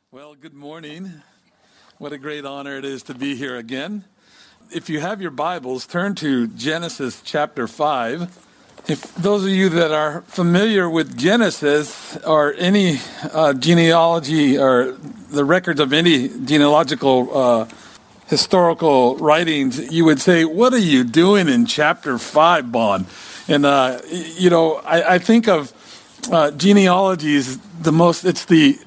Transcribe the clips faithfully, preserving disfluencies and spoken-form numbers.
Well, good morning. What a great honor it is to be here again. If you have your Bibles, turn to Genesis chapter five. If those of you that are familiar with Genesis or any uh, genealogy or the records of any genealogical uh, historical writings, you would say, what are you doing in chapter five, Bon? And, uh, you know, I, I think of uh, genealogies, the most, it's the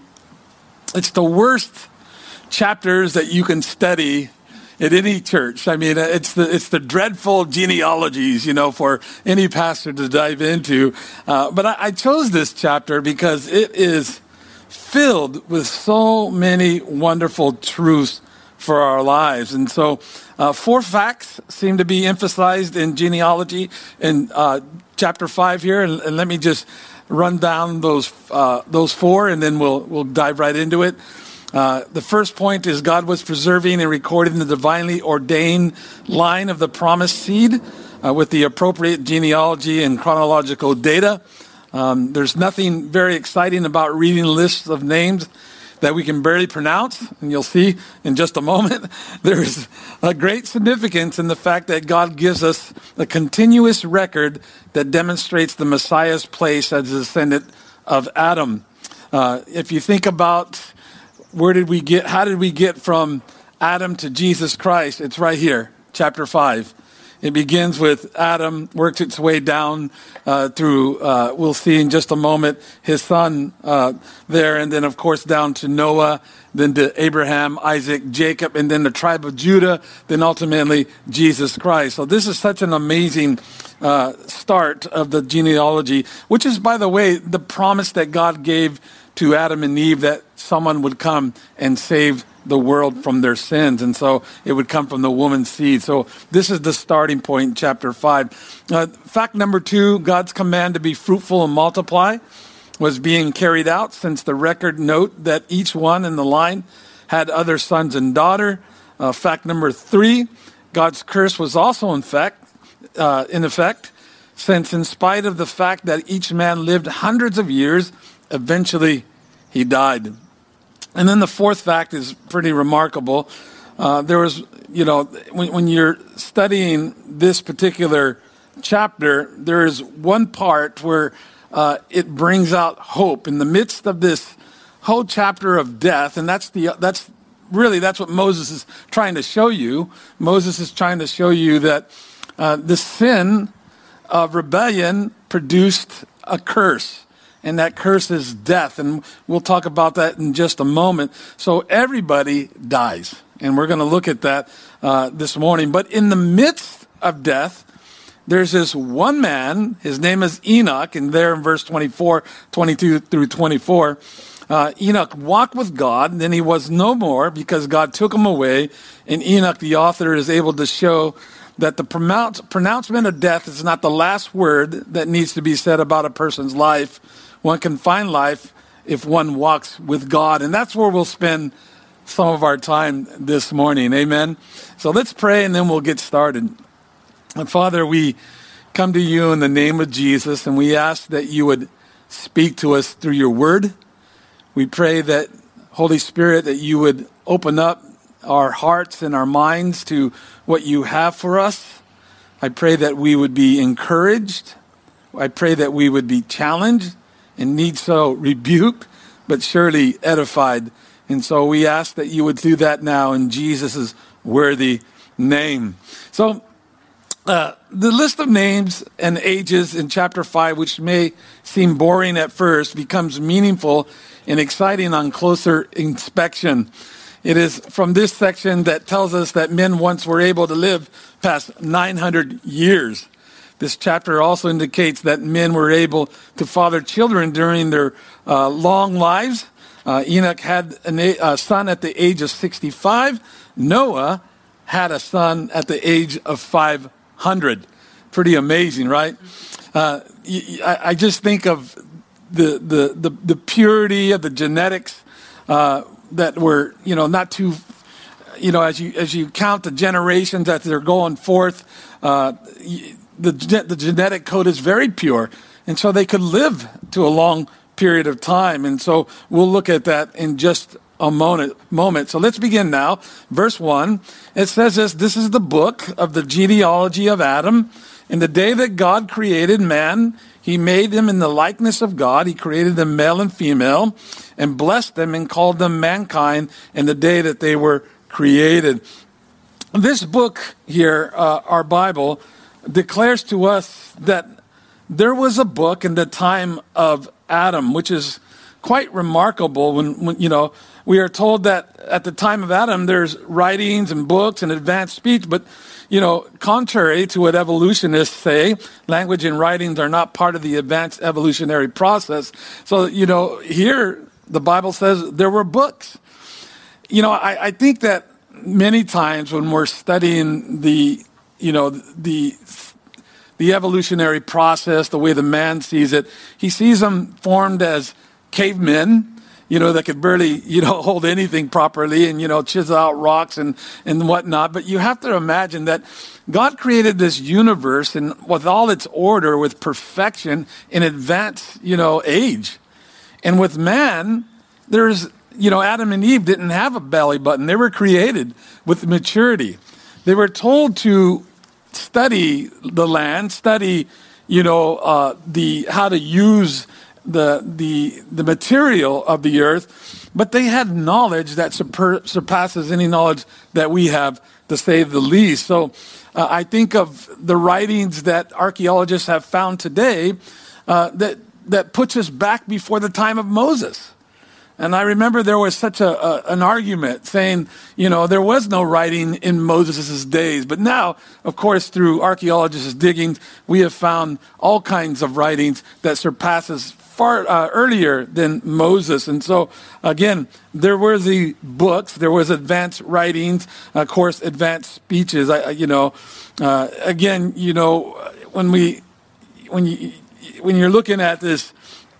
It's the worst chapters that you can study at any church. I mean, it's the it's the dreadful genealogies, you know, for any pastor to dive into. Uh, but I, I chose this chapter because it is filled with so many wonderful truths for our lives. And so uh, four facts seem to be emphasized in genealogy in uh, chapter five here. And, and let me just run down those uh, those four, and then we'll we'll dive right into it. Uh, the first point is God was preserving and recording the divinely ordained line of the promised seed uh, with the appropriate genealogy and chronological data. Um, there's nothing very exciting about reading lists of names that we can barely pronounce, and you'll see in just a moment. There's a great significance in the fact that God gives us a continuous record that demonstrates the Messiah's place as a descendant of Adam. Uh, if you think about where did we get, how did we get from Adam to Jesus Christ? It's right here, chapter five. It begins with Adam, works its way down uh, through, uh, we'll see in just a moment, his son uh, there, and then, of course, down to Noah, then to Abraham, Isaac, Jacob, and then the tribe of Judah, then ultimately Jesus Christ. So this is such an amazing uh, start of the genealogy, which is, by the way, the promise that God gave to Adam and Eve that someone would come and save the world from their sins. And so it would come from the woman's seed. So this is the starting point in chapter five. Uh, fact number two, God's command to be fruitful and multiply was being carried out, since the record note that each one in the line had other sons and daughter. Uh, fact number three, God's curse was also in fact, uh, in effect, since in spite of the fact that each man lived hundreds of years, eventually he died. And then the fourth fact is pretty remarkable. Uh, there was, you know, when, when you're studying this particular chapter, there is one part where uh, it brings out hope in the midst of this whole chapter of death. And that's the that's really, that's what Moses is trying to show you. Moses is trying to show you that uh, the sin of rebellion produced a curse. And that curse is death. And we'll talk about that in just a moment. So everybody dies. And we're going to look at that uh, this morning. But in the midst of death, there's this one man. His name is Enoch. And there in verse twenty-four, twenty-two through twenty-four, uh, Enoch walked with God. And then he was no more because God took him away. And Enoch, the author, is able to show that the pronounce, pronouncement of death is not the last word that needs to be said about a person's life. One can find life if one walks with God. And that's where we'll spend some of our time this morning. Amen. So let's pray and then we'll get started. And Father, we come to you in the name of Jesus, and we ask that you would speak to us through your word. We pray that, Holy Spirit, that you would open up our hearts and our minds to what you have for us. I pray that we would be encouraged. I pray that we would be challenged and need so rebuked, but surely edified. And so we ask that you would do that now in Jesus' worthy name. So uh, the list of names and ages in chapter five, which may seem boring at first, becomes meaningful and exciting on closer inspection. It is from this section that tells us that men once were able to live past nine hundred years. This chapter also indicates that men were able to father children during their uh, long lives. Uh, Enoch had an, a son at the age of sixty-five. Noah had a son at the age of five hundred. Pretty amazing, right? Uh, I, I just think of the, the, the, the purity of the genetics uh, that were, you know, not too, you know, as you as you count the generations that they're going forth, uh, the the genetic code is very pure, and so they could live to a long period of time. And so we'll look at that in just a moment. moment. So let's begin now. Verse one, it says this, this is the book of the genealogy of Adam. In the day that God created man, he made them in the likeness of God. He created them male and female and blessed them and called them mankind in the day that they were created. This book here, uh, our Bible, declares to us that there was a book in the time of Adam, which is quite remarkable when, when, you know, we are told that at the time of Adam, there's writings and books and advanced speech, but, you know, contrary to what evolutionists say, language and writings are not part of the advanced evolutionary process. So, you know, here the Bible says there were books. You know, I, I think that many times when we're studying the, you know, the the evolutionary process, the way the man sees it, he sees them formed as cavemen, you know, that could barely, you know, hold anything properly and, you know, chisel out rocks and, and whatnot. But you have to imagine that God created this universe and with all its order, with perfection in advanced, you know, age. And with man, there's, you know, Adam and Eve didn't have a belly button. They were created with maturity. They were told to study the land, study, you know, uh, the how to use the the the material of the earth, but they had knowledge that super, surpasses any knowledge that we have, to say the least. So uh, I think of the writings that archaeologists have found today uh, that that puts us back before the time of Moses. And I remember there was such a, a an argument saying, you know, there was no writing in Moses' days. But now, of course, through archaeologists' diggings, we have found all kinds of writings that surpasses far uh, earlier than Moses. And so, again, there were the books, there was advanced writings, of course, advanced speeches. I, you know, uh, again, you know, when we, when you, when you're looking at this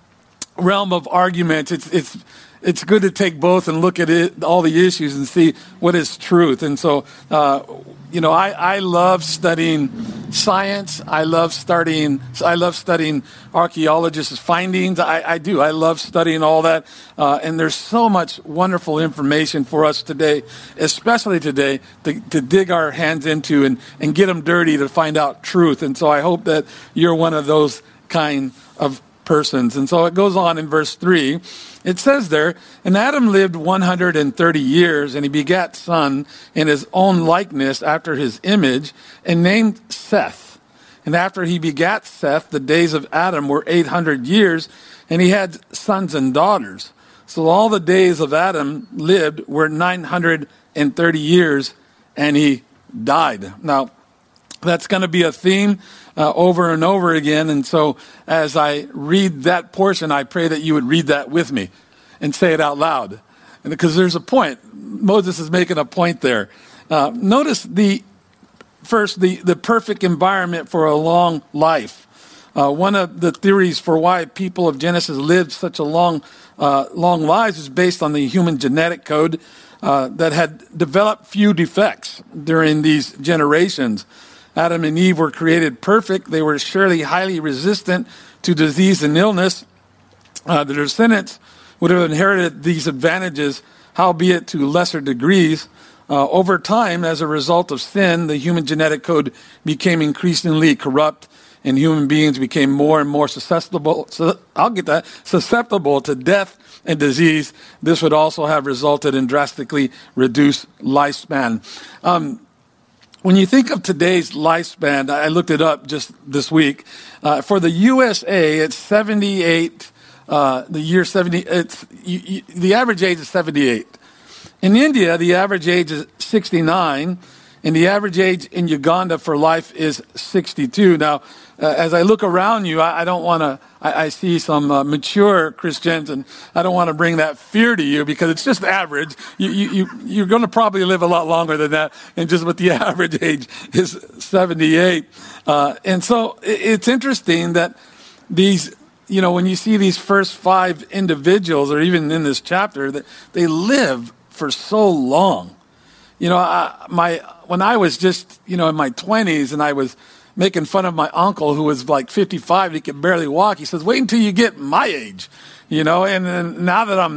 realm of arguments, it's it's it's good to take both and look at it, all the issues, and see what is truth. And so, uh, you know, I, I love studying science. I love studying. I love studying archaeologists' findings. I, I do. I love studying all that. Uh, and there's so much wonderful information for us today, especially today, to, to dig our hands into and, and get them dirty to find out truth. And so I hope that you're one of those kind of persons. And so it goes on in verse three. It says there, and Adam lived one hundred thirty years, and he begat son in his own likeness after his image, and named Seth. And after he begat Seth, the days of Adam were eight hundred years, and he had sons and daughters. So all the days of Adam lived were nine hundred thirty years, and he died. Now, that's going to be a theme uh, over and over again. And so as I read that portion, I pray that you would read that with me and say it out loud. And because there's a point. Moses is making a point there. Uh, notice the first, the, the perfect environment for a long life. Uh, one of the theories for why people of Genesis lived such a long, uh, long lives is based on the human genetic code uh, that had developed few defects during these generations. Adam and Eve were created perfect. They were surely highly resistant to disease and illness. Uh, the descendants would have inherited these advantages, howbeit to lesser degrees. Uh, over time, as a result of sin, the human genetic code became increasingly corrupt, and human beings became more and more susceptible, so I'll get that, susceptible to death and disease. This would also have resulted in drastically reduced lifespan. Um, When you think of today's lifespan, I looked it up just this week. Uh, for the U S A, it's seventy-eight. Uh, the year seventy. It's you, you, the average age is seventy-eight. In India, the average age is sixty-nine, and the average age in Uganda for life is sixty-two. Now, uh, as I look around you, I, I don't want to. I, I see some uh, mature Christians, and I don't want to bring that fear to you because it's just average. You, you, you you're going to probably live a lot longer than that, and just what the average age is seventy-eight. Uh, and so it, it's interesting that these. You know, when you see these first five individuals, or even in this chapter, that they live for so long. You know, I, my when I was just, you know, in my twenties and I was making fun of my uncle who was like fifty-five, he could barely walk. He says, wait until you get my age, you know, and then now that I'm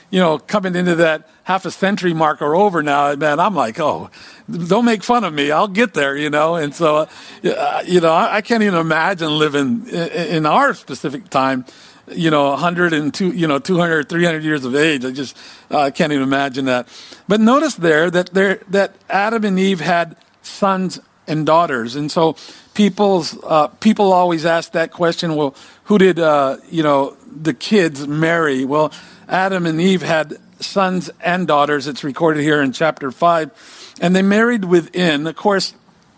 you know, coming into that half a century mark or over now, man, I'm like, oh, don't make fun of me. I'll get there, you know. And so, uh, you know, I, I can't even imagine living in, in our specific time, you know, one hundred and two, you know, two hundred, three hundred years of age. I just uh, can't even imagine that. But notice there that there that Adam and Eve had sons and daughters. And so people's uh, people always ask that question, well, who did, uh, you know, the kids marry? Well, Adam and Eve had sons and daughters. It's recorded here in chapter five. And they married within. Of course,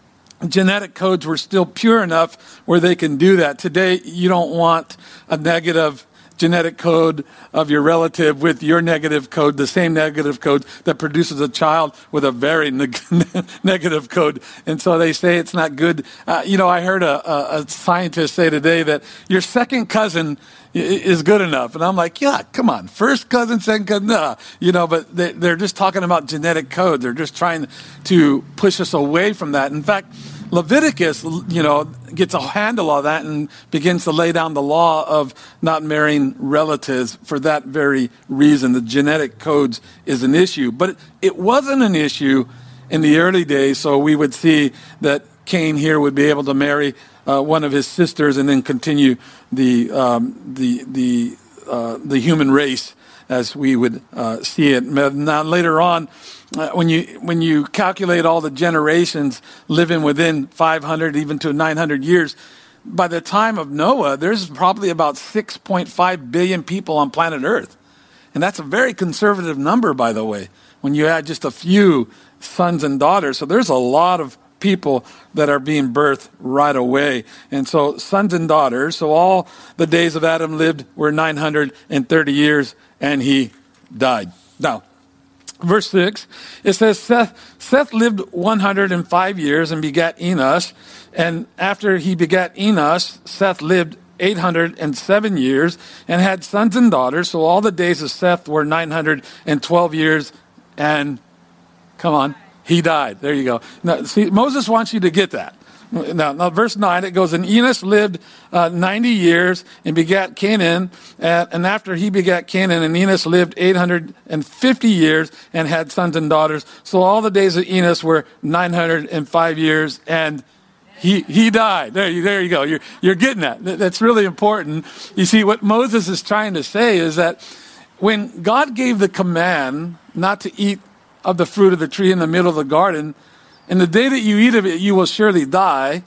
genetic codes were still pure enough where they can do that. Today, you don't want a negative genetic code of your relative with your negative code, the same negative code that produces a child with a very neg- negative code. And so they say it's not good. Uh, you know, I heard a, a, a scientist say today that your second cousin is good enough. And I'm like, yeah, come on. First cousin, second cousin, nah. You know, but they, they're just talking about genetic code. They're just trying to push us away from that. In fact, Leviticus, you know, gets a handle on that and begins to lay down the law of not marrying relatives for that very reason. The genetic codes is an issue. But it wasn't an issue in the early days, so we would see that Cain here would be able to marry uh, one of his sisters and then continue the um, the the uh, the human race as we would uh, see it. Now later on, uh, when you when you calculate all the generations living within five hundred even to nine hundred years, by the time of Noah, there's probably about six point five billion people on planet Earth, and that's a very conservative number, by the way. When you add just a few sons and daughters, so there's a lot of people that are being birthed right away. And so sons and daughters, so all the days of Adam lived were nine hundred thirty years, and he died. Now, verse six, it says, Seth, Seth lived one hundred five years and begat Enos. And after he begat Enos, Seth lived eight hundred seven years and had sons and daughters. So all the days of Seth were nine hundred twelve years, and come on, he died. There you go. Now, see, Moses wants you to get that. Now, now verse nine, it goes, and Enos lived uh, ninety years and begat Canaan. And, and after he begat Canaan, and Enos lived eight hundred fifty years and had sons and daughters. So all the days of Enos were nine hundred five years, and he he died. There you, there you go. You're, you're getting that. That's really important. You see, what Moses is trying to say is that when God gave the command not to eat of the fruit of the tree in the middle of the garden, and the day that you eat of it, you will surely die.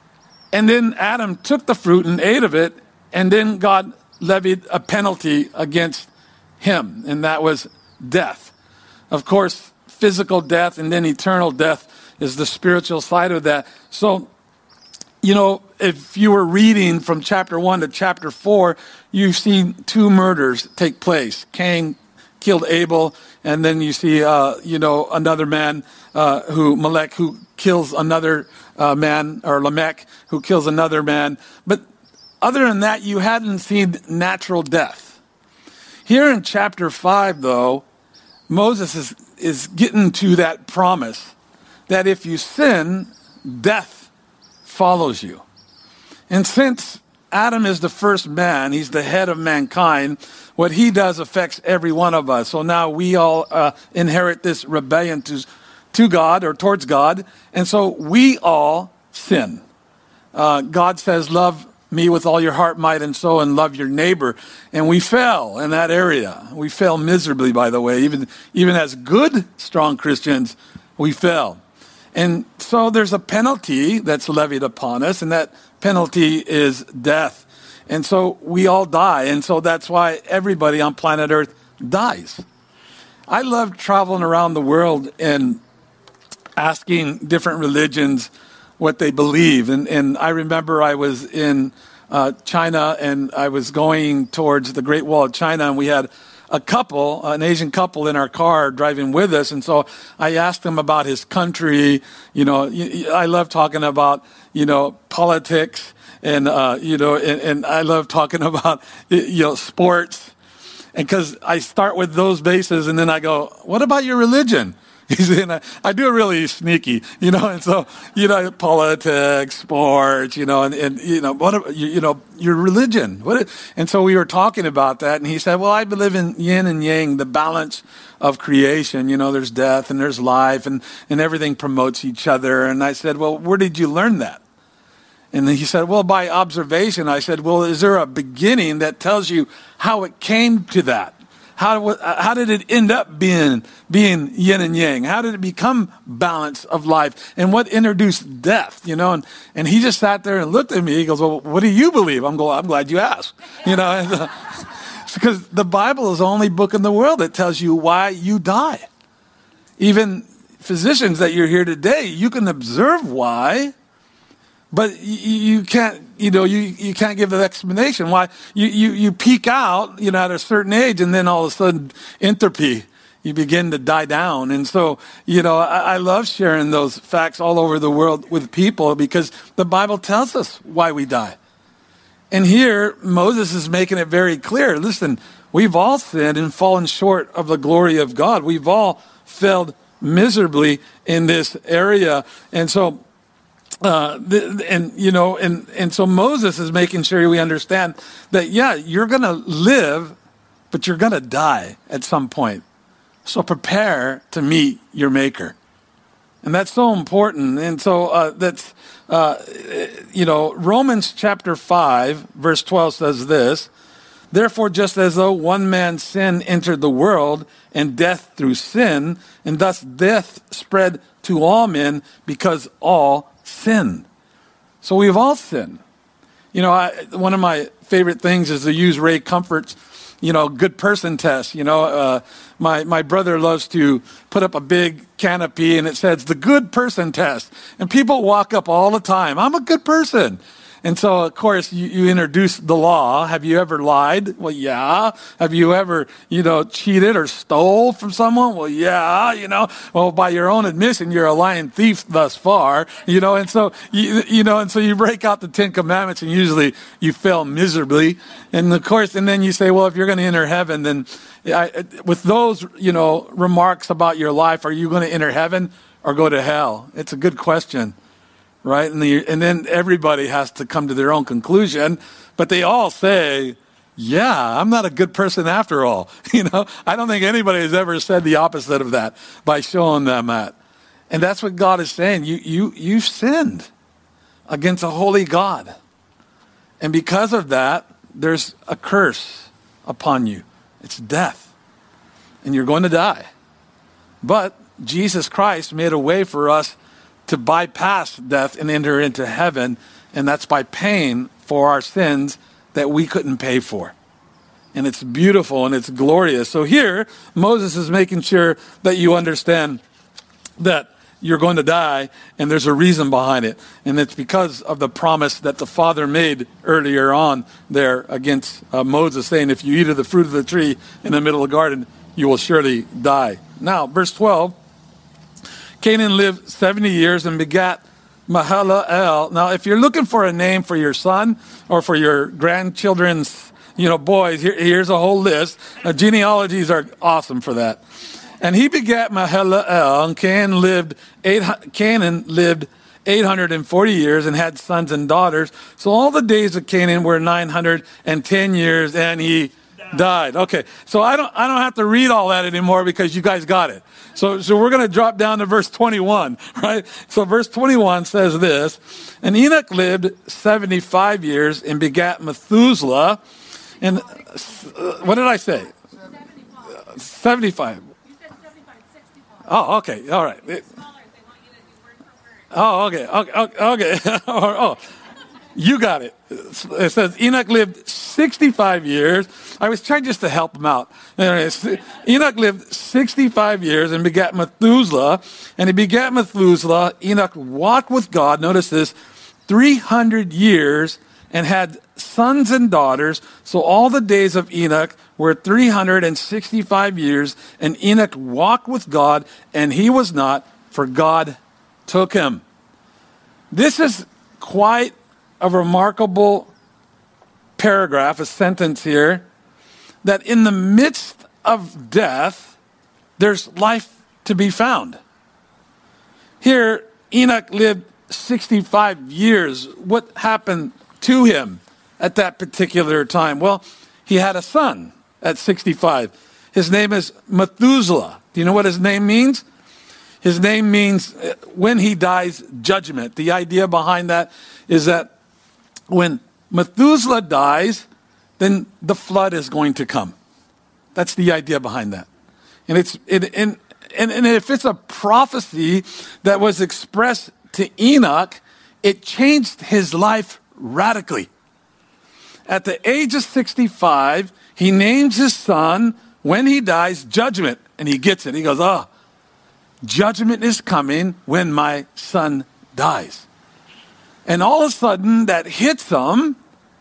And then Adam took the fruit and ate of it, and then God levied a penalty against him, and that was death. Of course, physical death and then eternal death is the spiritual side of that. So, you know, if you were reading from chapter one to chapter four, you've seen two murders take place. Cain killed Abel, and then you see, uh, you know, another man uh, who, Melech, who kills another uh, man, or Lamech, who kills another man. But other than that, you hadn't seen natural death. Here in chapter five, though, Moses is, is getting to that promise that if you sin, death follows you. And since Adam is the first man, he's the head of mankind, what he does affects every one of us. So now we all uh, inherit this rebellion to, to God or towards God. And so we all sin. Uh, God says, love me with all your heart, might, and soul, and love your neighbor. And we fell in that area. We fell miserably, by the way. Even, even as good, strong Christians, we fell. And so there's a penalty that's levied upon us, and that penalty is death. And so we all die. And so that's why everybody on planet Earth dies. I love traveling around the world and asking different religions what they believe. And, and I remember I was in uh, China, and I was going towards the Great Wall of China, and we had a couple, an Asian couple in our car driving with us. And so I asked him about his country. You know, I love talking about, you know, politics, and, uh, you know, and, and I love talking about, you know, sports. And because I start with those bases, and then I go, what about your religion? He's in a, I do it really sneaky, you know, and so, you know, politics, sports, you know, and, and you know, what, you, you know, your religion. What? And so we were talking about that, and he said, well, I believe in yin and yang, the balance of creation. You know, there's death and there's life, and, and everything promotes each other. And I said, well, where did you learn that? And then he said, well, by observation. I said, well, is there a beginning that tells you how it came to that? How, how did it end up being, being yin and yang? How did it become balance of life? And what introduced death, you know? And, and he just sat there and looked at me. He goes, well, what do you believe? I'm going, I'm glad you asked. You know, and, uh, because the Bible is the only book in the world that tells you why you die. Even physicians that you're here today, you can observe why, but you, you can't, you know, you, you can't give an explanation why. You, you, you peak out, you know, at a certain age, and then all of a sudden, entropy, you begin to die down. And so, you know, I, I love sharing those facts all over the world with people because the Bible tells us why we die. And here, Moses is making it very clear. Listen, we've all sinned and fallen short of the glory of God. We've all failed miserably in this area. And so, Uh, the, and, you know, and, and so Moses is making sure we understand that, yeah, you're going to live, but you're going to die at some point. So prepare to meet your maker. And that's so important. And so uh, that's, uh, you know, Romans chapter five, verse twelve says this, therefore, just as though one man's sin entered the world and death through sin, and thus death spread to all men because all sin. So we've all sinned. You know, I, one of my favorite things is to use Ray Comfort's, you know, good person test. You know, uh, my, my brother loves to put up a big canopy and it says the good person test. And people walk up all the time. I'm a good person. And so, of course, you, you introduce the law. Have you ever lied? Well, yeah. Have you ever, you know, cheated or stole from someone? Well, yeah, you know. Well, by your own admission, you're a lying thief thus far, you know. And so, you, you know, and so you break out the Ten Commandments and usually you fail miserably. And of course, and then you say, well, if you're going to enter heaven, then I, with those, you know, remarks about your life, are you going to enter heaven or go to hell? It's a good question. Right? And, the, and then everybody has to come to their own conclusion, but they all say, yeah, I'm not a good person after all. You know, I don't think anybody has ever said the opposite of that by showing them that. And that's what God is saying. You, you, you've sinned against a holy God. And because of that, there's a curse upon you. It's death. And you're going to die. But Jesus Christ made a way for us to bypass death and enter into heaven, and that's by paying for our sins that we couldn't pay for. And it's beautiful and it's glorious. So here, Moses is making sure that you understand that you're going to die, and there's a reason behind it. And it's because of the promise that the Father made earlier on there against uh, Moses, saying, if you eat of the fruit of the tree in the middle of the garden, you will surely die. Now, verse twelve, Canaan lived seventy years and begat Mahalalel. Now, if you're looking for a name for your son or for your grandchildren's, you know, boys, here, here's a whole list. Uh, genealogies are awesome for that. And he begat Mahalalel, and Canaan lived eight, Canaan lived eight hundred forty years and had sons and daughters. So all the days of Canaan were nine hundred ten years, and he died. Okay, so I don't I don't have to read all that anymore because you guys got it. So so we're going to drop down to verse twenty-one, right? So verse twenty-one says this, and Enoch lived seventy-five years and begat Methuselah. And uh, what did I say? seventy-five. seventy-five. You said seventy-five, sixty-five. Oh, okay, all right. It, oh, okay, okay, okay. oh. You got it. It says Enoch lived sixty-five years. I was trying just to help him out. Enoch lived sixty-five years and begat Methuselah. And he begat Methuselah. Enoch walked with God, notice this, three hundred years and had sons and daughters. So all the days of Enoch were three hundred sixty-five years. And Enoch walked with God, and he was not, for God took him. This is quite a remarkable paragraph, a sentence here, that in the midst of death, there's life to be found. Here, Enoch lived sixty-five years. What happened to him at that particular time? Well, he had a son at sixty-five. His name is Methuselah. Do you know what his name means? His name means uh, when he dies, judgment. The idea behind that is that when Methuselah dies, then the flood is going to come. That's the idea behind that. And it's it, and, and, and if it's a prophecy that was expressed to Enoch, it changed his life radically. At the age of sixty-five, he names his son, when he dies, judgment. And he gets it. He goes, oh, judgment is coming when my son dies. And all of a sudden, that hits him.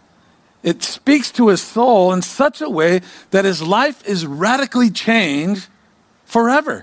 It speaks to his soul in such a way that his life is radically changed forever.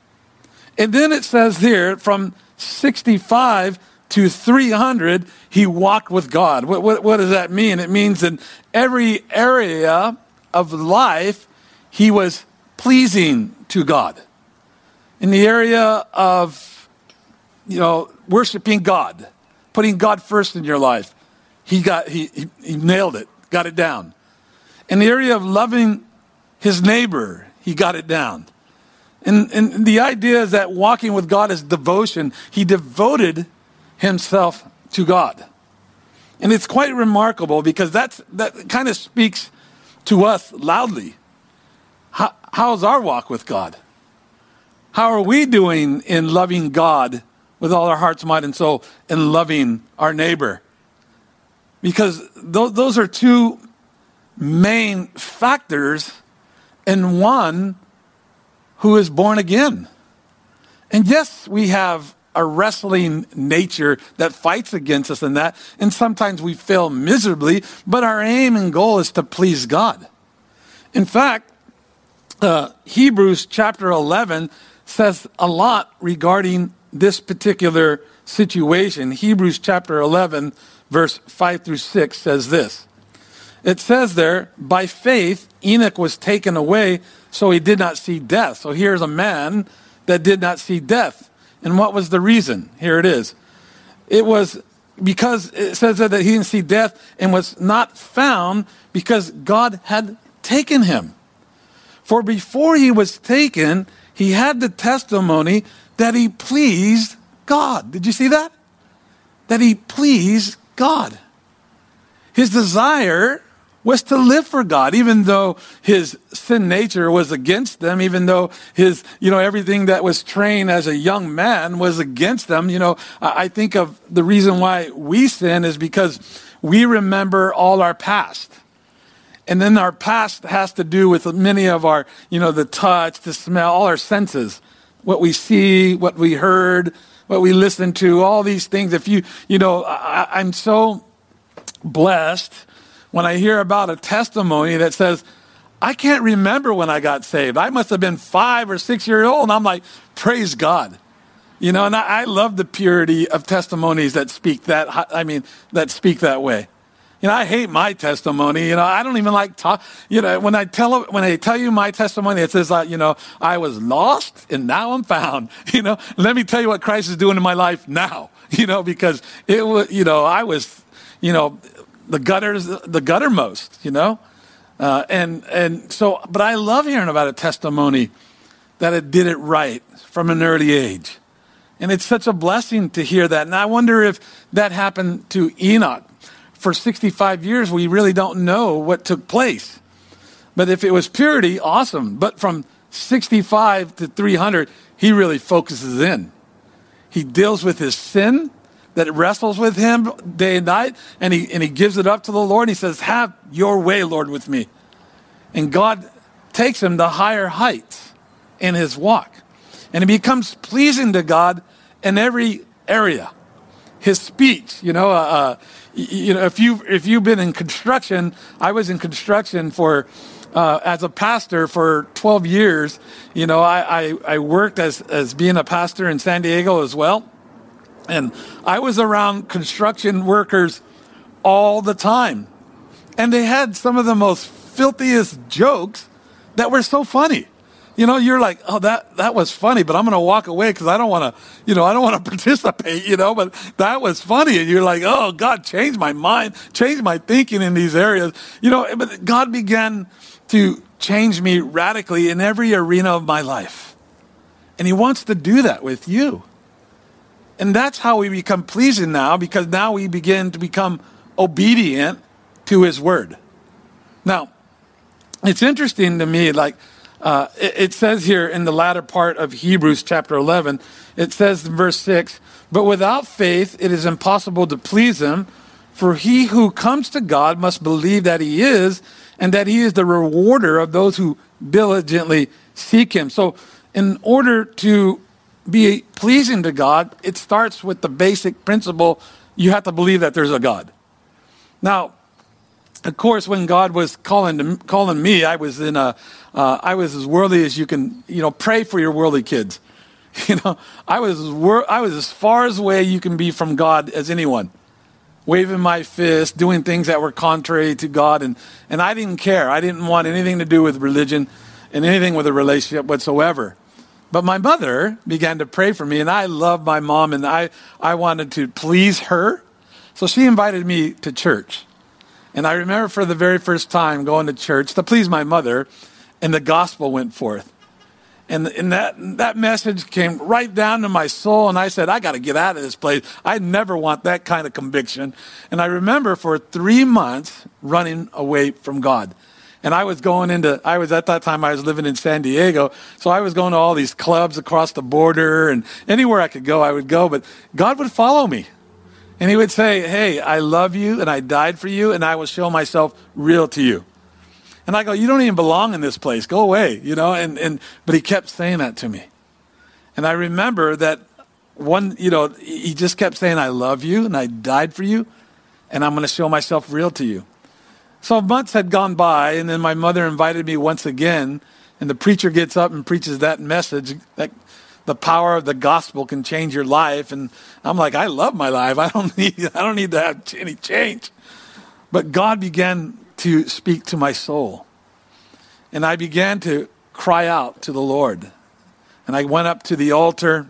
And then it says here, from sixty-five to three hundred, he walked with God. What, what, what does that mean? It means in every area of life, he was pleasing to God. In the area of, you know, worshiping God, putting God first in your life, he got he, he, he nailed it, got it down. In the area of loving his neighbor, he got it down. And, and the idea is that walking with God is devotion. He devoted himself to God. And it's quite remarkable because that's, that kind of speaks to us loudly. How, how's our walk with God? How are we doing in loving God with all our hearts, mind, and soul, and loving our neighbor? Because th- those are two main factors in one who is born again. And yes, we have a wrestling nature that fights against us in that, and sometimes we fail miserably, but our aim and goal is to please God. In fact, uh, Hebrews chapter eleven says a lot regarding this particular situation. Hebrews chapter eleven, verse five through six says this. It says there, by faith, Enoch was taken away, so he did not see death. So here's a man that did not see death. And what was the reason? Here it is. It was because it says that he didn't see death and was not found because God had taken him. For before he was taken, he had the testimony that he pleased God. Did you see that? That he pleased God. His desire was to live for God, even though his sin nature was against them, even though his, you know, everything that was trained as a young man was against them. You know, I think of the reason why we sin is because we remember all our past. And then our past has to do with many of our, you know, the touch, the smell, all our senses, what we see, what we heard, what we listened to, all these things. If you, you know, I, I'm so blessed when I hear about a testimony that says, I can't remember when I got saved. I must have been five or six years old. And I'm like, praise God. You know, and I, I love the purity of testimonies that speak that, I mean, that speak that way. You know, I hate my testimony. You know, I don't even like talk. You know, when I tell when I tell you my testimony, it says like, you know, I was lost and now I'm found. You know, let me tell you what Christ is doing in my life now. You know, because it was, you know, I was, you know, the gutters, the guttermost. You know, uh, and and so, but I love hearing about a testimony that it did it right from an early age, and it's such a blessing to hear that. And I wonder if that happened to Enoch. For sixty-five years, we really don't know what took place. But if it was purity, awesome. But from sixty-five to three hundred, he really focuses in. He deals with his sin that wrestles with him day and night, and he, and he gives it up to the Lord. And he says, have your way, Lord, with me. And God takes him to higher heights in his walk. And he becomes pleasing to God in every area. His speech, you know, uh, you know, if you if you've been in construction, I was in construction for uh, as a pastor for twelve years. You know, I, I I worked as as being a pastor in San Diego as well, and I was around construction workers all the time, and they had some of the most filthiest jokes that were so funny. You know, you're like, oh, that, that was funny, but I'm going to walk away because I don't want to, you know, I don't want to participate, you know, but that was funny. And you're like, oh, God, change my mind, change my thinking in these areas. You know, but God began to change me radically in every arena of my life. And he wants to do that with you. And that's how we become pleasing now, because now we begin to become obedient to his word. Now, it's interesting to me, like, Uh, it, it says here in the latter part of Hebrews chapter eleven, it says in verse six, but without faith it is impossible to please him, for he who comes to God must believe that he is, and that he is the rewarder of those who diligently seek him. So in order to be pleasing to God, it starts with the basic principle, you have to believe that there's a God. Now, of course, when God was calling to, calling me, I was in a, uh, I was as worldly as you can, you know, pray for your worldly kids. You know, I was as wor- I was as far as away you can be from God as anyone, waving my fist, doing things that were contrary to God, and and I didn't care. I didn't want anything to do with religion and anything with a relationship whatsoever. But my mother began to pray for me, and I loved my mom, and I I wanted to please her, so she invited me to church. And I remember for the very first time going to church to please my mother, and the gospel went forth. And, and that that message came right down to my soul, and I said, I got to get out of this place. I never want that kind of conviction. And I remember for three months running away from God. And I was going into, I was at that time, I was living in San Diego, so I was going to all these clubs across the border, and anywhere I could go, I would go, but God would follow me. And he would say, hey, I love you, and I died for you, and I will show myself real to you. And I go, you don't even belong in this place. Go away, you know. And, and but he kept saying that to me. And I remember that one, you know, he just kept saying, I love you, and I died for you, and I'm going to show myself real to you. So months had gone by, and then my mother invited me once again, and the preacher gets up and preaches that message, that the power of the gospel can change your life. And I'm like, I love my life. I don't need, I don't need to have any change. But God began to speak to my soul. And I began to cry out to the Lord. And I went up to the altar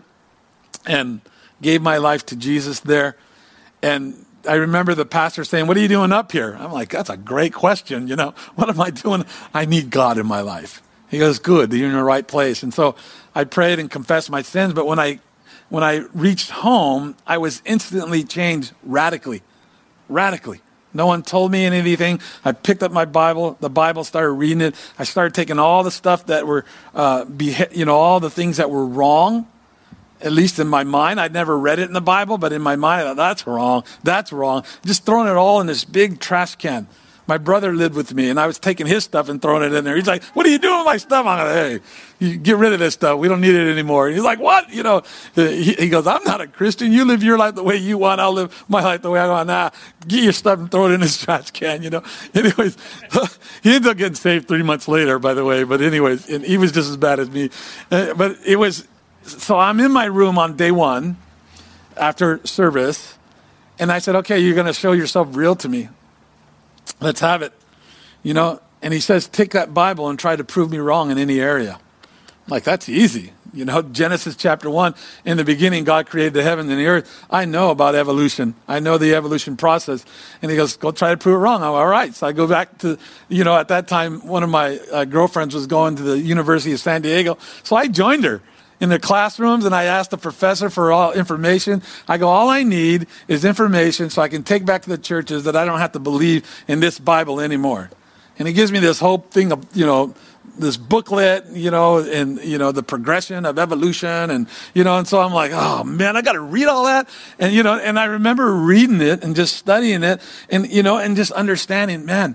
and gave my life to Jesus there. And I remember the pastor saying, what are you doing up here? I'm like, that's a great question. You know, what am I doing? I need God in my life. He goes, good, you're in the right place. And so I prayed and confessed my sins, but when I when I reached home, I was instantly changed radically, radically. No one told me anything. I picked up my Bible, the Bible, started reading it. I started taking all the stuff that were, uh, be, you know, all the things that were wrong, at least in my mind. I'd never read it in the Bible, but in my mind, I thought, that's wrong, that's wrong. Just throwing it all in this big trash can. My brother lived with me, and I was taking his stuff and throwing it in there. He's like, what are you doing with my stuff? I'm like, hey, you get rid of this stuff. We don't need it anymore. And he's like, what? You know, he, he goes, I'm not a Christian. You live your life the way you want. I'll live my life the way I want. Nah, get your stuff and throw it in this trash can, you know. Anyways, he ended up getting saved three months later, by the way. But anyways, and he was just as bad as me. Uh, but it was, so I'm in my room on day one after service, and I said, okay, you're going to show yourself real to me. Let's have it, you know. And he says, take that Bible and try to prove me wrong in any area. I'm like, that's easy. You know, Genesis chapter one, in the beginning, God created the heaven and the earth. I know about evolution. I know the evolution process. And he goes, go try to prove it wrong. I'm all right. So I go back to, you know, at that time, one of my uh, girlfriends was going to the University of San Diego. So I joined her in the classrooms, and I asked the professor for all information. I go, all I need is information so I can take back to the churches that I don't have to believe in this Bible anymore. And he gives me this whole thing of, you know, this booklet, you know, and, you know, the progression of evolution, and, you know, and so I'm like, oh man, I got to read all that. And, you know, and I remember reading it and just studying it, and, you know, and just understanding, man,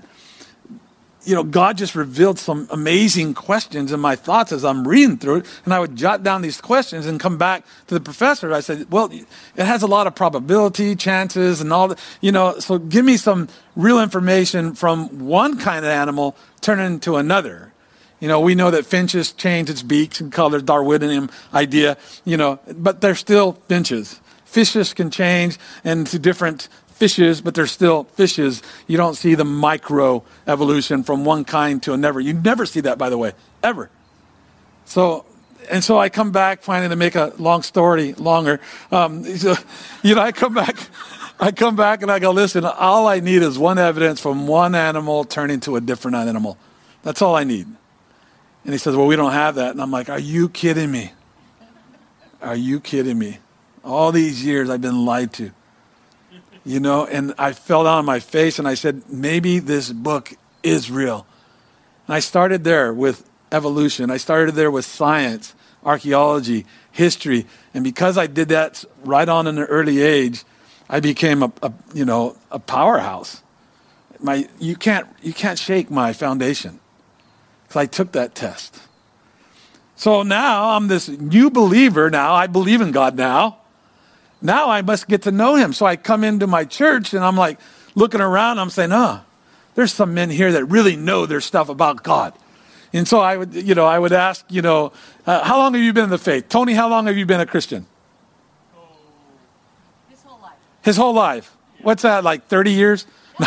you know, God just revealed some amazing questions in my thoughts as I'm reading through it. And I would jot down these questions and come back to the professor. I said, well, it has a lot of probability, chances, and all that, you know, so give me some real information from one kind of animal turning into another. You know, we know that finches change its beaks and color, Darwinian idea, you know, but they're still finches. Fishes can change into different fishes, but they're still fishes. You don't see the micro evolution from one kind to another. You never see that, by the way, ever. So, and so I come back, finally, to make a long story longer. Um, so, you know, I come back, I come back and I go, listen, all I need is one evidence from one animal turning to a different animal. That's all I need. And he says, well, we don't have that. And I'm like, are you kidding me? Are you kidding me? All these years I've been lied to. You know, and I fell down on my face and I said, maybe this book is real. And I started there with evolution. I started there with science, archaeology, history. And because I did that right on in an early age, I became a, a you know, a powerhouse. My, you can't, you can't shake my foundation. So I took that test. So now I'm this new believer now. I believe in God now. Now I must get to know him. So I come into my church and I'm like looking around. I'm saying, oh, there's some men here that really know their stuff about God. And so I would, you know, I would ask, you know, uh, how long have you been in the faith? Tony, how long have you been a Christian? Oh, his whole life. His whole life. What's that, like thirty years? No,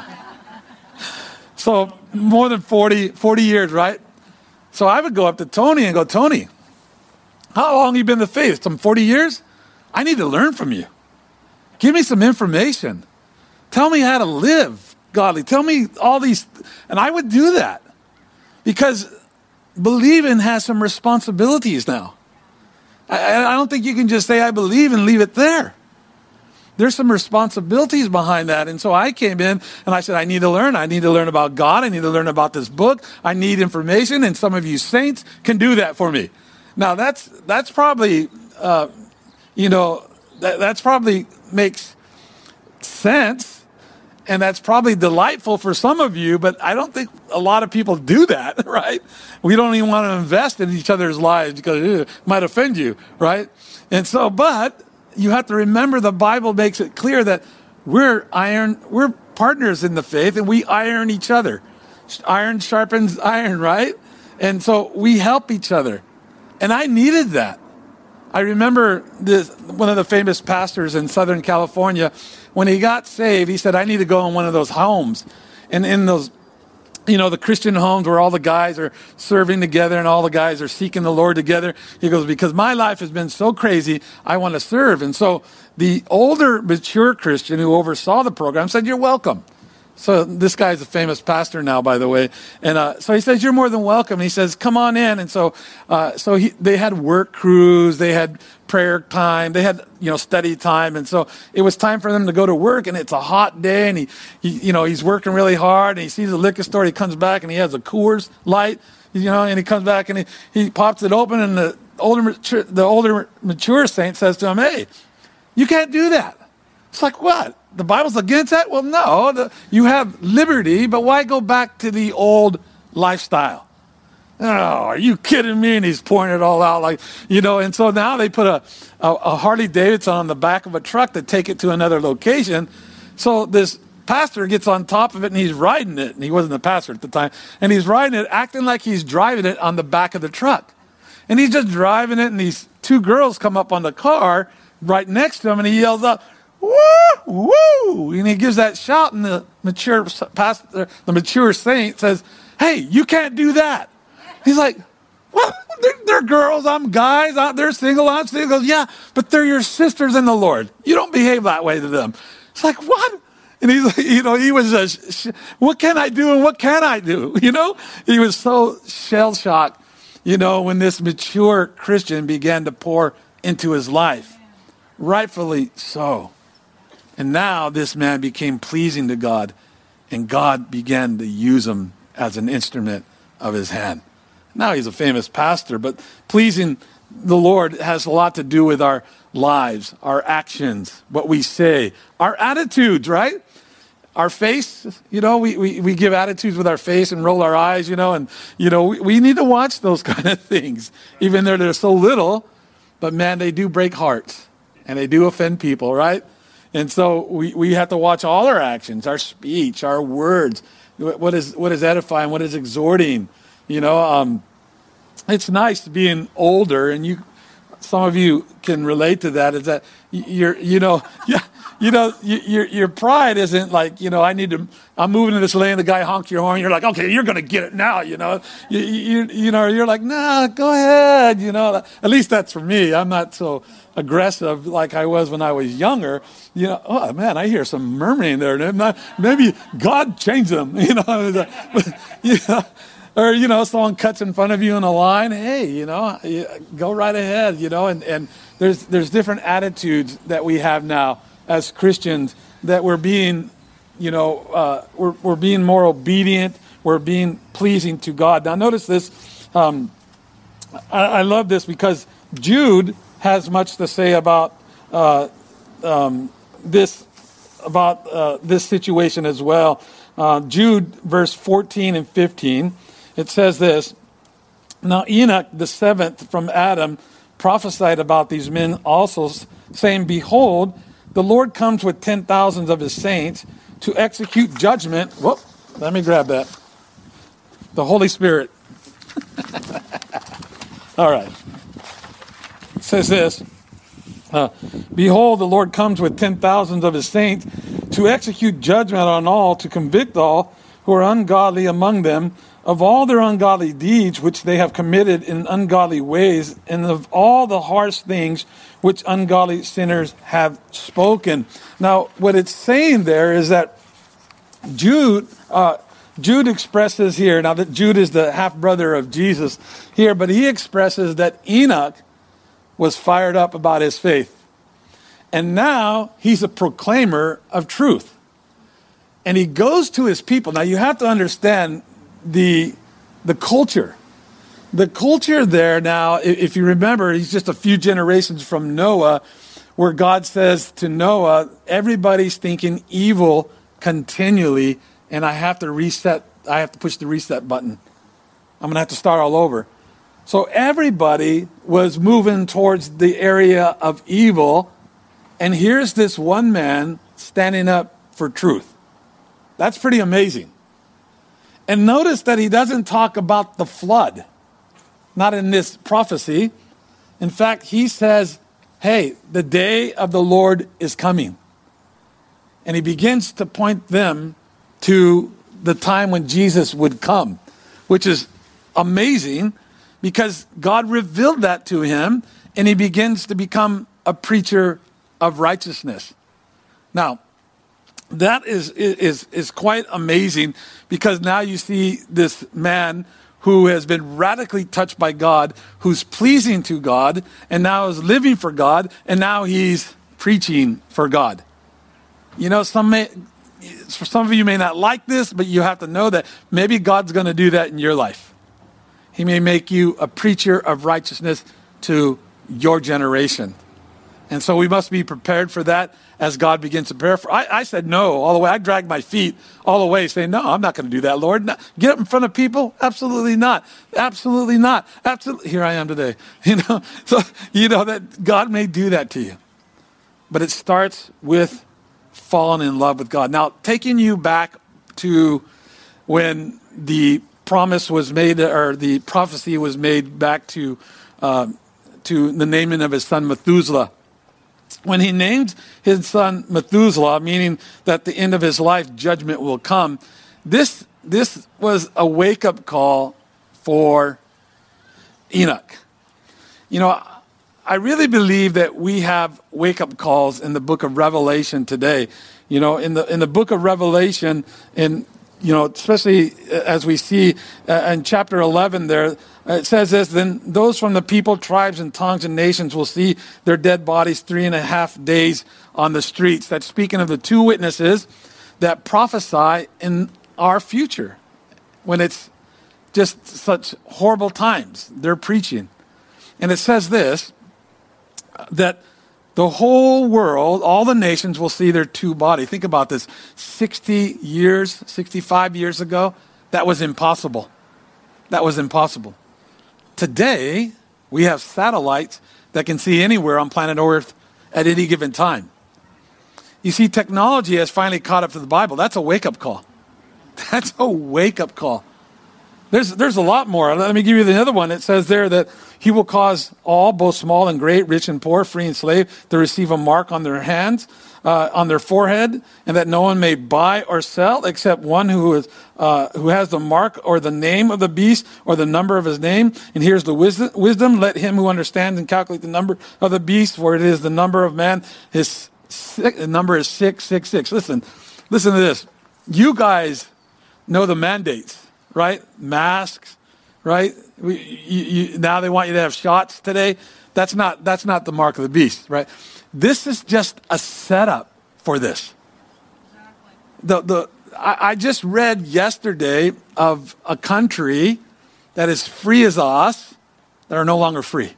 so more than forty, forty years, right? So I would go up to Tony and go, Tony, how long have you been in the faith? Some forty years? I need to learn from you. Give me some information. Tell me how to live godly. Tell me all these. And I would do that because believing has some responsibilities now. I, I don't think you can just say, I believe and leave it there. There's some responsibilities behind that. And so I came in and I said, I need to learn. I need to learn about God. I need to learn about this book. I need information. And some of you saints can do that for me. Now that's, that's probably, uh, you know, that, that's probably makes sense. And that's probably delightful for some of you, but I don't think a lot of people do that, right? We don't even want to invest in each other's lives because it might offend you, right? And so, but you have to remember the Bible makes it clear that we're iron, we're partners in the faith and we iron each other. Iron sharpens iron, right? And so we help each other. And I needed that. I remember this, one of the famous pastors in Southern California, when he got saved, he said, I need to go in one of those homes. And in those, you know, the Christian homes where all the guys are serving together and all the guys are seeking the Lord together. He goes, because my life has been so crazy, I want to serve. And so the older, mature Christian who oversaw the program said, you're welcome. So this guy's a famous pastor now, by the way. And uh, so he says, you're more than welcome. And he says, come on in. And so uh, so he, they had work crews. They had prayer time. They had, you know, study time. And so it was time for them to go to work. And it's a hot day. And he, he you know, he's working really hard. And he sees the liquor store. He comes back and he has a Coors Light, you know, and he comes back and he, he pops it open. And the older, mature, the older mature saint says to him, hey, you can't do that. It's like, what? The Bible's against that? Well, no. The, you have liberty, but why go back to the old lifestyle? Oh, are you kidding me? And he's pouring it all out like, you know, and so now they put a, a, a Harley Davidson on the back of a truck to take it to another location. So this pastor gets on top of it and he's riding it. And he wasn't the pastor at the time. And he's riding it, acting like he's driving it on the back of the truck. And he's just driving it. And these two girls come up on the car right next to him and he yells out, woo, woo, and he gives that shout, and the mature pastor, the mature saint says, hey, you can't do that. He's like, what? They're, they're girls, I'm guys, I'm, they're single, I'm single. Yeah, but they're your sisters in the Lord. You don't behave that way to them. It's like, what? And he's like, you know, he was just, what can I do and what can I do? You know, he was so shell-shocked, you know, when this mature Christian began to pour into his life. Rightfully so. And now this man became pleasing to God, and God began to use him as an instrument of his hand. Now he's a famous pastor, but pleasing the Lord has a lot to do with our lives, our actions, what we say, our attitudes, right? Our face, you know, we, we, we give attitudes with our face and roll our eyes, you know, and, you know, we, we need to watch those kind of things, even though they're so little, but man, they do break hearts, and they do offend people, right? And so we, we have to watch all our actions, our speech, our words, what is what is edifying, what is exhorting. You know, um, it's nice being older, and you, some of you can relate to that. Is that you're, you know, yeah, you know, you, your your pride isn't like, you know, I need to, I'm moving to this lane, the guy honks your horn, you're like, okay, you're going to get it now, you know. You, you, you know, you're like, nah, go ahead, you know. At least that's for me. I'm not so aggressive like I was when I was younger. You know, oh, man, I hear some murmuring there. Maybe God changed them, you know. you know. Or, you know, someone cuts in front of you in a line. Hey, you know, go right ahead, you know. And, and there's there's different attitudes that we have now as Christians that we're being, you know, uh, we're, we're being more obedient. We're being pleasing to God. Now, notice this. Um, I, I love this because Jude has much to say about uh, um, this, about uh, this situation as well. Uh, Jude, verse fourteen and fifteen. It says this, now Enoch, the seventh from Adam, prophesied about these men also, saying, behold, the Lord comes with ten thousands of his saints to execute judgment. Whoop, let me grab that. The Holy Spirit. All right. It says this, uh, behold, the Lord comes with ten thousands of his saints to execute judgment on all, to convict all who are ungodly among them, of all their ungodly deeds which they have committed in ungodly ways, and of all the harsh things which ungodly sinners have spoken. Now, what it's saying there is that Jude, uh, Jude expresses here, now that Jude is the half-brother of Jesus here, but he expresses that Enoch was fired up about his faith. And now he's a proclaimer of truth. And he goes to his people. Now, you have to understand the the culture. The culture there now, if you remember, he's just a few generations from Noah, where God says to Noah, everybody's thinking evil continually, and I have to reset, I have to push the reset button. I'm going to have to start all over. So everybody was moving towards the area of evil, and here's this one man standing up for truth. That's pretty amazing. And notice that he doesn't talk about the flood, not in this prophecy. In fact, he says, hey, the day of the Lord is coming. And he begins to point them to the time when Jesus would come, which is amazing because God revealed that to him, and he begins to become a preacher of righteousness. Now, that is, is, is quite amazing because now you see this man who has been radically touched by God, who's pleasing to God, and now is living for God, and now he's preaching for God. You know, some may, for some of you may not like this, but you have to know that maybe God's going to do that in your life. He may make you a preacher of righteousness to your generation. And so we must be prepared for that as God begins to prepare for. I, I said no all the way. I dragged my feet all the way saying, no, I'm not going to do that, Lord. No, get up in front of people? Absolutely not. Absolutely not. Absolutely. Here I am today. You know, so you know that God may do that to you. But it starts with falling in love with God. Now, taking you back to when the promise was made, or the prophecy was made back to, uh, to the naming of his son Methuselah. When he named his son Methuselah, meaning that the end of his life, judgment will come, this, this was a wake-up call for Enoch. You know, I really believe that we have wake-up calls in the book of Revelation today. You know, in the in the book of Revelation, in you know, especially as we see uh, in chapter eleven there, it says this, then those from the people, tribes, and tongues and nations will see their dead bodies three and a half days on the streets. That's speaking of the two witnesses that prophesy in our future when it's just such horrible times. They're preaching. And it says this, that the whole world, all the nations will see their two bodies. Think about this. sixty years, sixty-five years ago, that was impossible. That was impossible. Today, we have satellites that can see anywhere on planet Earth at any given time. You see, technology has finally caught up to the Bible. That's a wake-up call. That's a wake-up call. There's there's a lot more. Let me give you the other one. It says there that he will cause all, both small and great, rich and poor, free and slave, to receive a mark on their hands, uh, on their forehead, and that no one may buy or sell except one who is uh, who has the mark or the name of the beast or the number of his name. And here's the wisdom: wisdom. Let him who understands and calculate the number of the beast, for it is the number of man. His the number is six six six. Listen, listen to this. You guys know the mandates. Right? Masks, right? We, you, you, now they want you to have shots today. That's not, that's not the mark of the beast, right? This is just a setup for this. Exactly. The, the, I, I just read yesterday of a country that is free as us that are no longer free.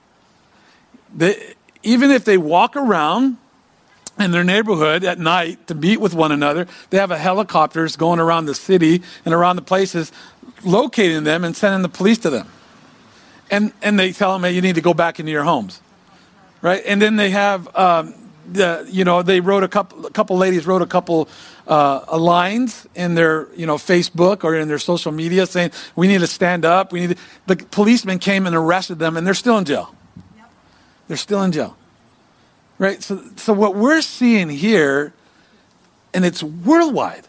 They, even if they walk around in their neighborhood at night to meet with one another, they have a helicopters going around the city and around the places, locating them and sending the police to them. And and they tell them, hey, you need to go back into your homes, right? And then they have, um, the you know, they wrote a couple, a couple ladies wrote a couple uh, lines in their, you know, Facebook or in their social media saying, we need to stand up. We need to, the policemen came and arrested them, and they're still in jail. Yep. They're still in jail. Right, so so what we're seeing here, and it's worldwide.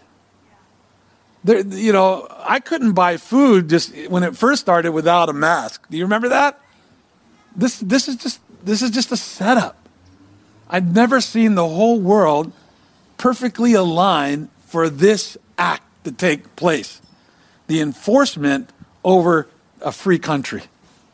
There, you know, I couldn't buy food just when it first started without a mask. Do you remember that? This this is just this is just a setup. I'd never seen the whole world perfectly aligned for this act to take place. The enforcement over a free country.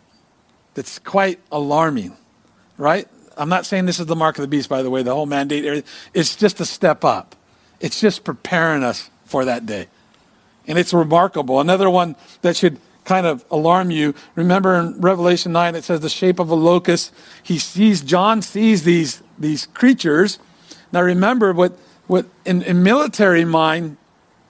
That's quite alarming, right? I'm not saying this is the mark of the beast, by the way, the whole mandate area. It's just a step up. It's just preparing us for that day. And it's remarkable. Another one that should kind of alarm you. Remember in Revelation nine, it says the shape of a locust. He sees, John sees these, these creatures. Now remember what, what in, in military mind,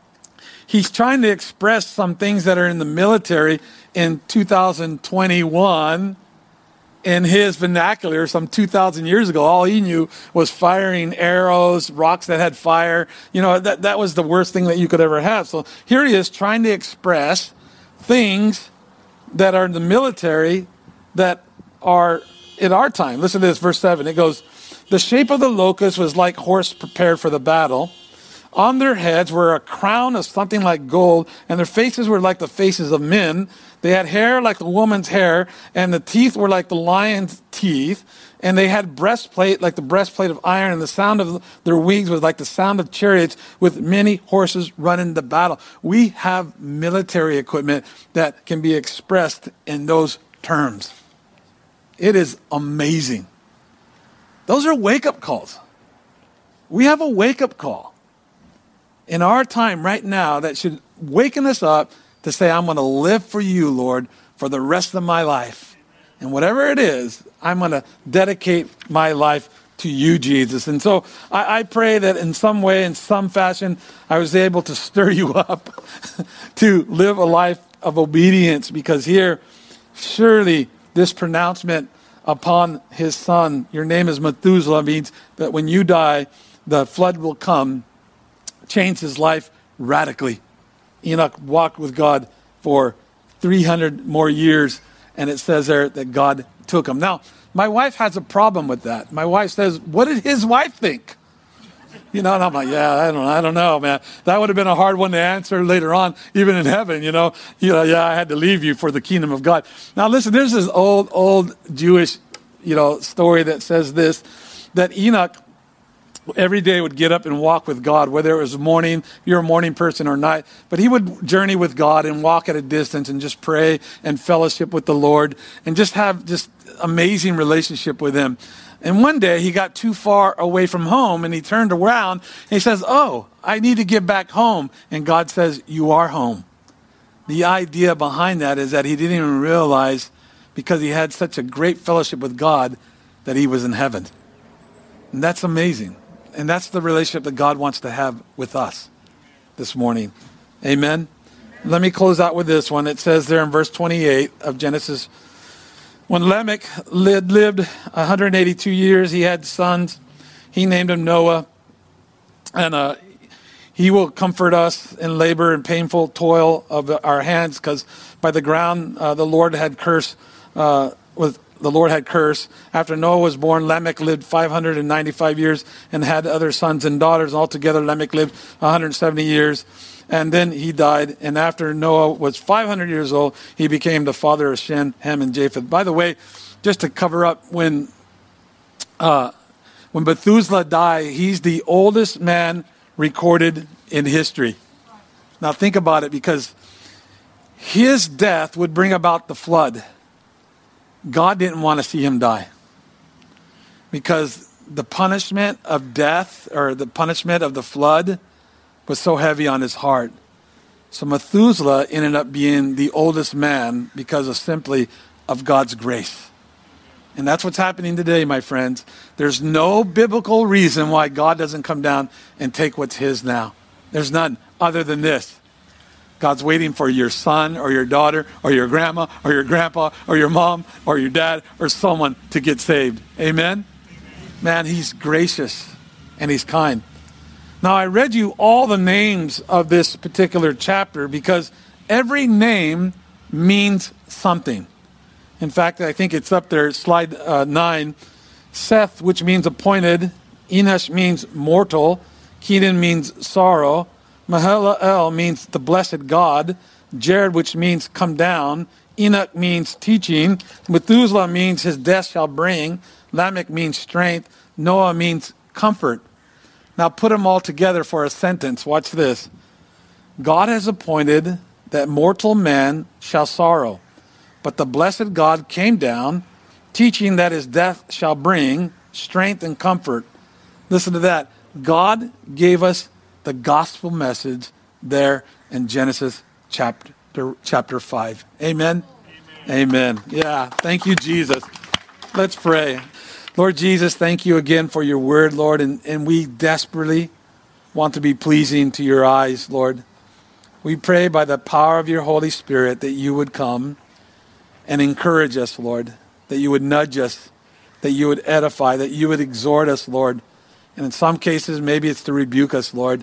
he's trying to express some things that are in the military in two thousand twenty-one. In his vernacular, some two thousand years ago, all he knew was firing arrows, rocks that had fire. You know, that, that was the worst thing that you could ever have. So here he is trying to express things that are in the military that are in our time. Listen to this, verse seven. It goes, the shape of the locust was like horse prepared for the battle. On their heads were a crown of something like gold, and their faces were like the faces of men. They had hair like the woman's hair, and the teeth were like the lion's teeth. And they had breastplate like the breastplate of iron, and the sound of their wings was like the sound of chariots with many horses running the battle. We have military equipment that can be expressed in those terms. It is amazing. Those are wake-up calls. We have a wake-up call in our time right now that should waken us up to say, I'm going to live for you, Lord, for the rest of my life. And whatever it is, I'm going to dedicate my life to you, Jesus. And so I, I pray that in some way, in some fashion, I was able to stir you up to live a life of obedience, because here, surely this pronouncement upon his son, your name is Methuselah, means that when you die, the flood will come, change his life radically. Enoch walked with God for three hundred more years, and it says there that God took him. Now, my wife has a problem with that. My wife says, what did his wife think? You know, and I'm like, yeah, I don't, I don't know, man. That would have been a hard one to answer later on, even in heaven, you know. You know, yeah, I had to leave you for the kingdom of God. Now, listen, there's this old, old Jewish, you know, story that says this, that Enoch every day would get up and walk with God, whether it was morning, you're a morning person or night, but he would journey with God and walk at a distance and just pray and fellowship with the Lord and just have just amazing relationship with him. And one day he got too far away from home and he turned around and he says, oh, I need to get back home. And God says, you are home. The idea behind that is that he didn't even realize, because he had such a great fellowship with God, that he was in heaven. And that's amazing. And that's the relationship that God wants to have with us this morning. Amen. Let me close out with this one. It says there in verse twenty-eight of Genesis, when Lamech lived, lived one hundred eighty-two years, he had sons. He named him Noah. And uh, He will comfort us in labor and painful toil of our hands, because by the ground uh, the Lord had cursed, uh, with the Lord had cursed. After Noah was born, Lamech lived five hundred ninety-five years and had other sons and daughters. Altogether, Lamech lived one hundred seventy years, and then he died. And after Noah was five hundred years old, he became the father of Shem, Ham, and Japheth. By the way, just to cover up, when uh, when Methuselah died, he's the oldest man recorded in history. Now think about it, because his death would bring about the flood. God didn't want to see him die, because the punishment of death, or the punishment of the flood, was so heavy on his heart. So Methuselah ended up being the oldest man because of simply of God's grace. And that's what's happening today, my friends. There's no biblical reason why God doesn't come down and take what's his now. There's none other than this. God's waiting for your son or your daughter or your grandma or your grandpa or your mom or your dad or someone to get saved. Amen? Man, he's gracious and he's kind. Now, I read you all the names of this particular chapter because every name means something. In fact, I think it's up there, slide uh, nine. Seth, which means appointed. Enosh means mortal. Kenan means sorrow. Mahalalel means the blessed God. Jared, which means come down. Enoch means teaching. Methuselah means his death shall bring. Lamech means strength. Noah means comfort. Now put them all together for a sentence. Watch this. God has appointed that mortal man shall sorrow. But the blessed God came down, teaching that his death shall bring strength and comfort. Listen to that. God gave us the gospel message there in Genesis chapter chapter five. Amen? Amen. Amen. Yeah. Thank you, Jesus. Let's pray. Lord Jesus, thank you again for your word, Lord. And, and we desperately want to be pleasing to your eyes, Lord. We pray by the power of your Holy Spirit that you would come and encourage us, Lord, that you would nudge us, that you would edify, that you would exhort us, Lord. And in some cases, maybe it's to rebuke us, Lord.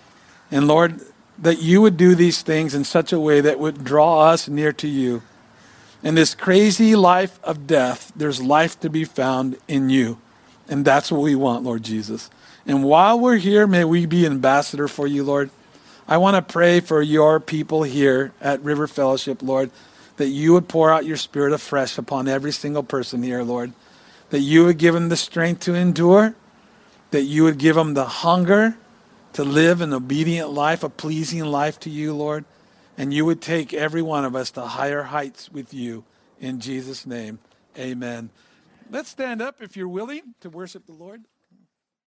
And Lord, that you would do these things in such a way that would draw us near to you. In this crazy life of death, there's life to be found in you. And that's what we want, Lord Jesus. And while we're here, may we be ambassador for you, Lord. I want to pray for your people here at River Fellowship, Lord, that you would pour out your spirit afresh upon every single person here, Lord. That you would give them the strength to endure. That you would give them the hunger to live an obedient life, a pleasing life to you, Lord. And you would take every one of us to higher heights with you. In Jesus' name, amen. Let's stand up if you're willing to worship the Lord.